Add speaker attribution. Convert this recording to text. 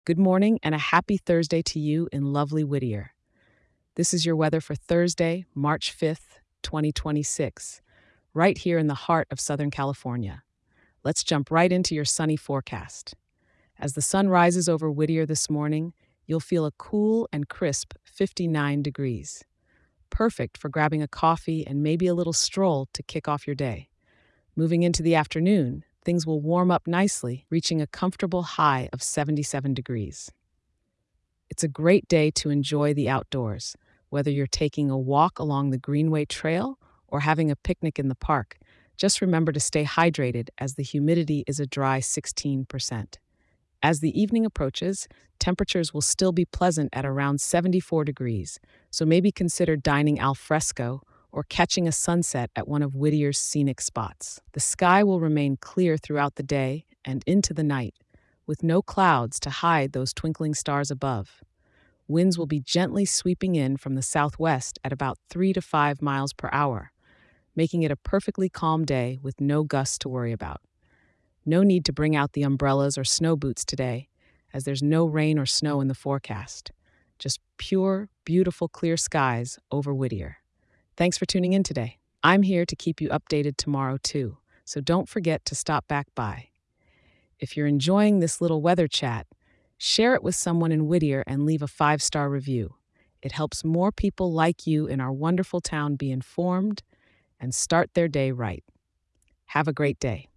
Speaker 1: Good morning and a happy Thursday to you in lovely Whittier. This is your weather for Thursday, March 5th, 2026, right here in the heart of Southern California. Let's jump right into your sunny forecast. As the sun rises over Whittier this morning, you'll feel a cool and crisp 59 degrees. Perfect for grabbing a coffee and maybe a little stroll to kick off your day. Moving into the afternoon, things will warm up nicely, reaching a comfortable high of 77 degrees. It's a great day to enjoy the outdoors, whether you're taking a walk along the Greenway Trail or having a picnic in the park. Just remember to stay hydrated as the humidity is a dry 16%. As the evening approaches, temperatures will still be pleasant at around 74 degrees, so maybe consider dining al fresco or catching a sunset at one of Whittier's scenic spots. The sky will remain clear throughout the day and into the night, with no clouds to hide those twinkling stars above. Winds will be gently sweeping in from the southwest at about 3 to 5 miles per hour, making it a perfectly calm day with no gusts to worry about. No need to bring out the umbrellas or snow boots today, as there's no rain or snow in the forecast. Just pure, beautiful, clear skies over Whittier. Thanks for tuning in today. I'm here to keep you updated tomorrow, too, so don't forget to stop back by. If you're enjoying this little weather chat, share it with someone in Whittier and leave a 5-star review. It helps more people like you in our wonderful town be informed and start their day right. Have a great day.